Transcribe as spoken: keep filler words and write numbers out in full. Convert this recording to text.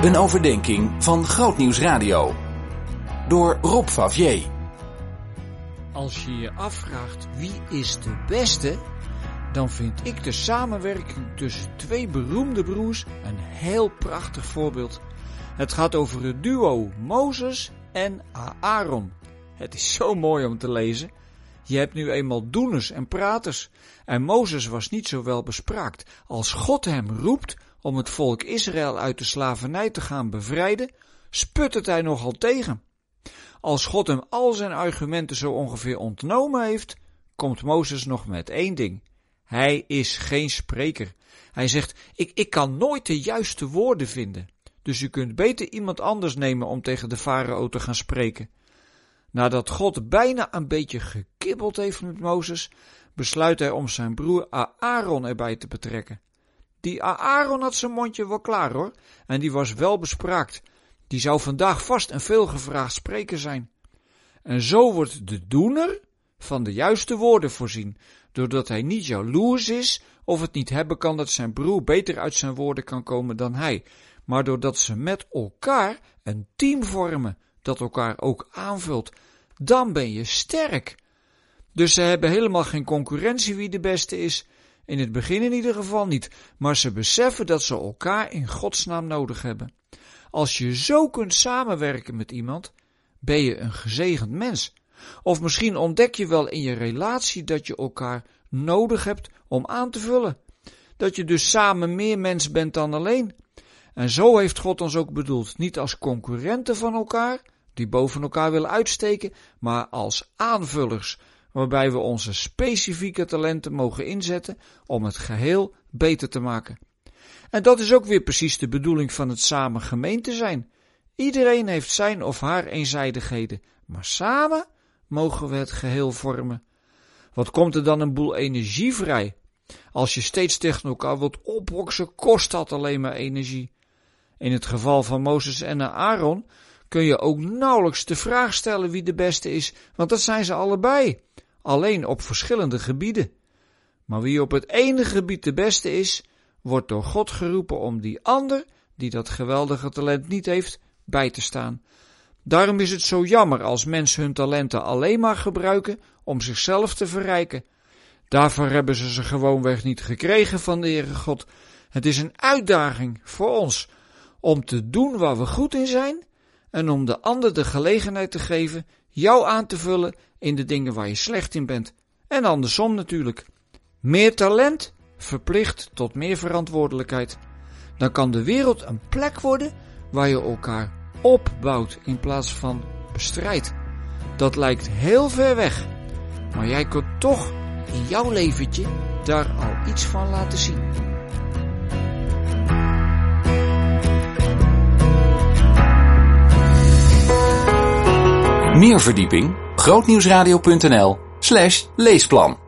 Een overdenking van Grootnieuws Radio. Door Rob Favier. Als je je afvraagt wie is de beste, dan vind ik de samenwerking tussen twee beroemde broers een heel prachtig voorbeeld. Het gaat over het duo Mozes en Aaron. Het is zo mooi om te lezen. Je hebt nu eenmaal doeners en praters. En Mozes was niet zo wel bespraakt. Als God hem roept om het volk Israël uit de slavernij te gaan bevrijden, sputtert hij nogal tegen. Als God hem al zijn argumenten zo ongeveer ontnomen heeft, komt Mozes nog met één ding. Hij is geen spreker. Hij zegt, ik, ik kan nooit de juiste woorden vinden. Dus u kunt beter iemand anders nemen om tegen de farao te gaan spreken. Nadat God bijna een beetje gekibbeld heeft met Mozes, besluit hij om zijn broer Aaron erbij te betrekken. Die Aaron had zijn mondje wel klaar hoor, en die was wel bespraakt. Die zou vandaag vast een veelgevraagd spreker zijn. En zo wordt de doener van de juiste woorden voorzien, doordat hij niet jaloers is of het niet hebben kan dat zijn broer beter uit zijn woorden kan komen dan hij, maar doordat ze met elkaar een team vormen dat elkaar ook aanvult. Dan ben je sterk. Dus ze hebben helemaal geen concurrentie wie de beste is. In het begin in ieder geval niet. Maar ze beseffen dat ze elkaar in Gods naam nodig hebben. Als je zo kunt samenwerken met iemand, ben je een gezegend mens. Of misschien ontdek je wel in je relatie dat je elkaar nodig hebt om aan te vullen. Dat je dus samen meer mens bent dan alleen. En zo heeft God ons ook bedoeld. Niet als concurrenten van elkaar, die boven elkaar willen uitsteken, maar als aanvullers, waarbij we onze specifieke talenten mogen inzetten om het geheel beter te maken. En dat is ook weer precies de bedoeling van het samen gemeente zijn. Iedereen heeft zijn of haar eenzijdigheden, maar samen mogen we het geheel vormen. Wat komt er dan een boel energie vrij? Als je steeds tegen elkaar wilt opboksen, kost dat alleen maar energie. In het geval van Mozes en Aaron kun je ook nauwelijks de vraag stellen wie de beste is, want dat zijn ze allebei, alleen op verschillende gebieden. Maar wie op het ene gebied de beste is, wordt door God geroepen om die ander, die dat geweldige talent niet heeft, bij te staan. Daarom is het zo jammer als mensen hun talenten alleen maar gebruiken om zichzelf te verrijken. Daarvoor hebben ze ze gewoonweg niet gekregen van de Heere God. Het is een uitdaging voor ons om te doen waar we goed in zijn en om de ander de gelegenheid te geven jou aan te vullen in de dingen waar je slecht in bent. En andersom natuurlijk. Meer talent verplicht tot meer verantwoordelijkheid. Dan kan de wereld een plek worden waar je elkaar opbouwt in plaats van bestrijdt. Dat lijkt heel ver weg, maar jij kunt toch in jouw leventje daar al iets van laten zien. Meer verdieping grootnieuwsradio punt n l slash leesplan